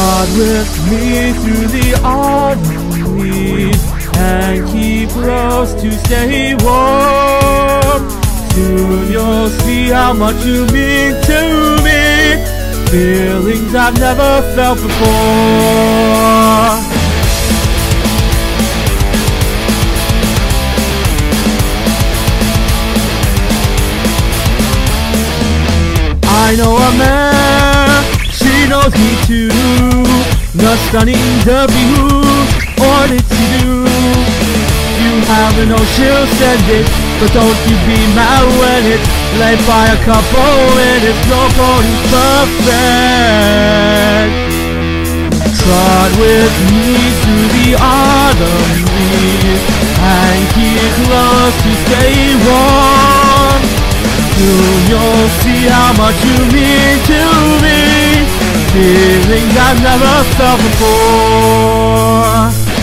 Trot with me through the autumn leaves and keep close to stay warm. Soon you'll see how much you mean to me, feelings I've never felt before. I know a man, she knows me too. The stunning debut, or did she do? You haven't know she'll send it, but don't you be mad when it's late by a couple minutes. Nobody's perfect. Trot with me through the autumn leaves and keep close to stay warm. Soon you'll see how much you mean to me, feelings I've never felt before.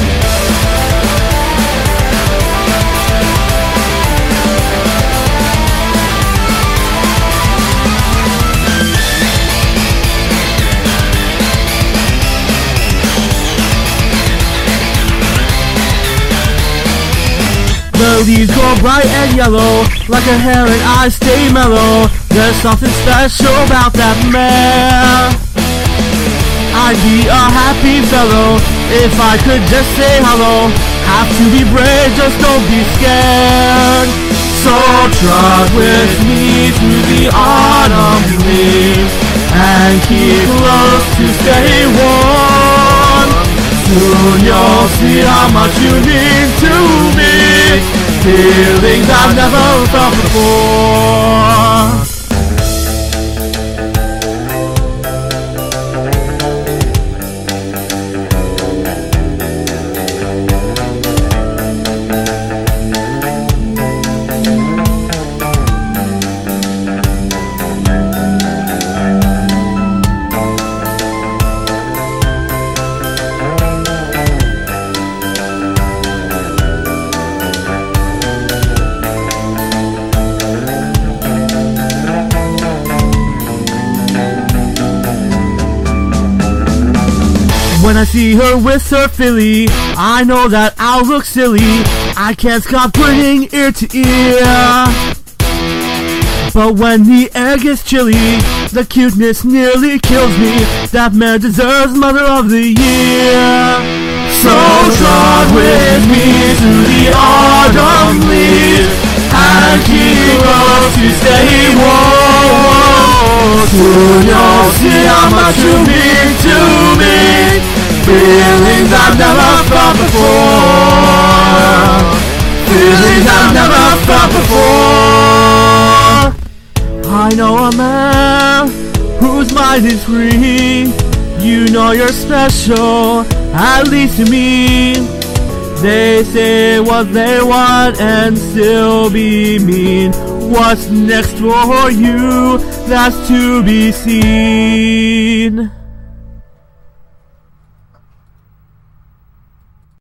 The leaves go bright and yellow, like her hair and eyes stay mellow. There's something special about that mare. I'd be a happy fellow if I could just say hello. Have to be brave, just don't be scared. So trot with me through the autumn leaves and keep close to stay warm. Soon you'll see how much you mean to me, feelings I've never felt before. When I see her with her filly, I know that I'll look silly. I can't stop grinning ear to ear. But when the air gets chilly, the cuteness nearly kills me. That mare deserves Mother of the Year. So trot with me through the autumn leaves and keep close to stay warm. Soon you'll see how much you mean to me, feelings I've never felt before. Feelings I've never felt before. I know a man whose mind is free. You know you're special, at least to me. They say what they want and still be mean. What's next for you? That's to be seen.